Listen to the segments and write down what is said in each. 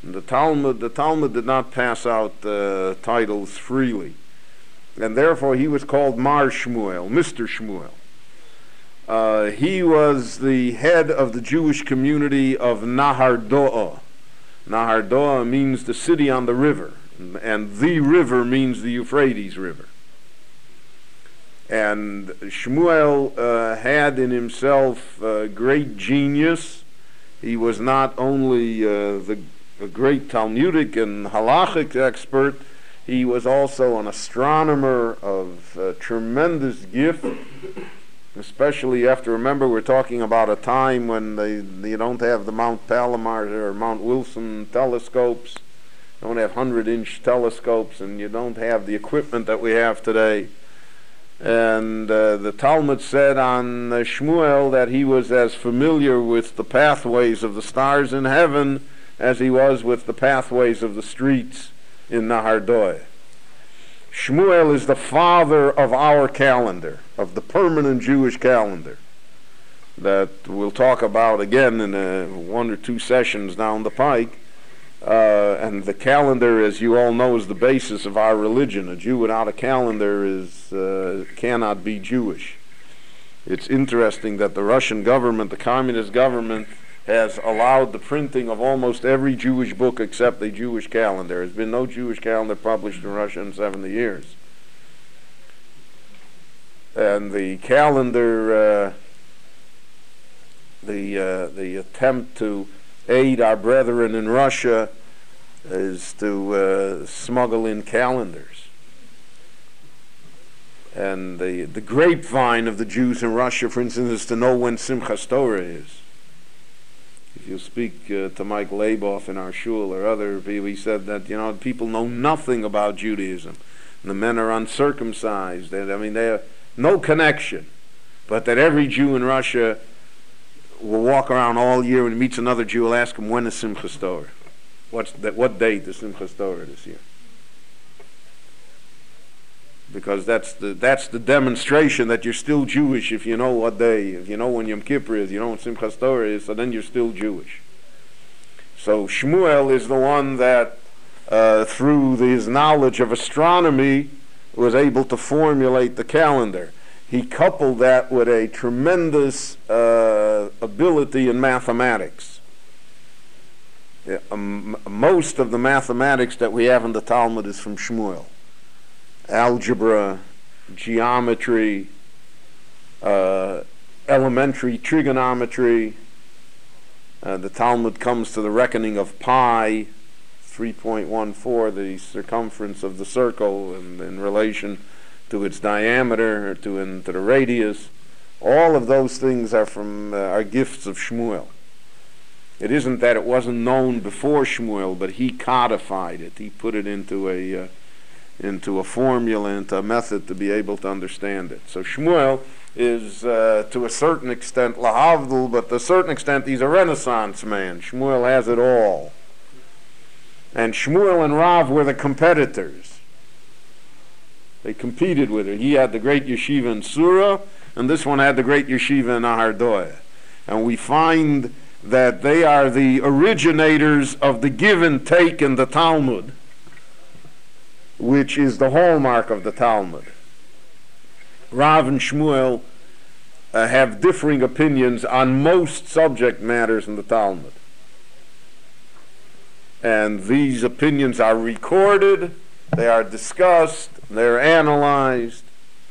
The Talmud did not pass out titles freely, and therefore he was called Mar Shmuel, Mr. Shmuel. He was the head of the Jewish community of Nahardoa. Nahardoa means the city on the river, and the river means the Euphrates River. And Shmuel had in himself great genius. He was not only a great Talmudic and halachic expert, he was also an astronomer of tremendous gift, especially you have to remember we're talking about a time when you don't have the Mount Palomar or Mount Wilson telescopes, don't have 100-inch telescopes, and you don't have the equipment that we have today. And the Talmud said on Shmuel that he was as familiar with the pathways of the stars in heaven as he was with the pathways of the streets in Nahardoa. Shmuel is the father of our calendar, of the permanent Jewish calendar, that we'll talk about again in 1 or 2 sessions down the pike. And the calendar, as you all know, is the basis of our religion. A Jew without a calendar cannot be Jewish. It's interesting that the Russian government, the communist government, has allowed the printing of almost every Jewish book except a Jewish calendar. There's been no Jewish calendar published in Russia in 70 years. And the calendar, the attempt to aid our brethren in Russia is to smuggle in calendars. And the grapevine of the Jews in Russia, for instance, is to know when Simchas Torah is. If you speak to Mike Laboff in our shul or other people, he said that, people know nothing about Judaism. And the men are uncircumcised. They have no connection. But that every Jew in Russia will walk around all year and meets another Jew, will ask him, when is Simchas Torah? What date is Simchas Torah this year? Because that's the demonstration that you're still Jewish if you know what day, if you know when Yom Kippur is, you know when Simchas Torah is, so then you're still Jewish. So Shmuel is the one that, through his knowledge of astronomy, was able to formulate the calendar. He coupled that with a tremendous ability in mathematics. Most of the mathematics that we have in the Talmud is from Shmuel. Algebra, geometry, elementary trigonometry. The Talmud comes to the reckoning of pi, 3.14, the circumference of the circle in relation to its diameter, or to the radius. All of those things are gifts of Shmuel. It isn't that it wasn't known before Shmuel, but he codified it. He put it into a formula, into a method to be able to understand it. So Shmuel is, to a certain extent, lahavdil, but to a certain extent he's a Renaissance man. Shmuel has it all. And Shmuel and Rav were the competitors. They competed with her. He had the great yeshiva in Sura, and this one had the great yeshiva in Nahardoa. And we find that they are the originators of the give and take in the Talmud, which is the hallmark of the Talmud. Rav and Shmuel have differing opinions on most subject matters in the Talmud. And these opinions are recorded, they are discussed, they're analyzed.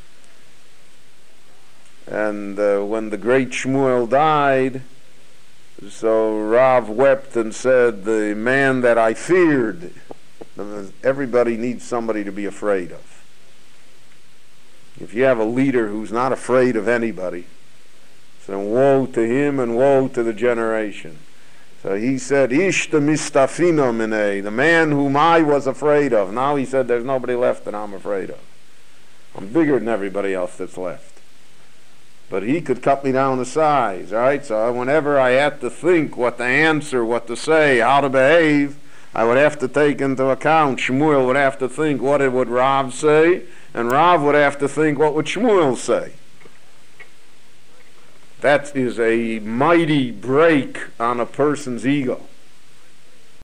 And when the great Shmuel died, so Rav wept and said, the man that I feared. Everybody needs somebody to be afraid of. If you have a leader who's not afraid of anybody, then woe to him and woe to the generation. So he said, Ish the mistafino minei, the man whom I was afraid of. Now he said, there's nobody left that I'm afraid of. I'm bigger than everybody else that's left. But he could cut me down to size, all right? So whenever I had to think what to answer, what to say, how to behave, I would have to take into account, Shmuel would have to think what would Rav say, and Rav would have to think what would Shmuel say. That is a mighty break on a person's ego.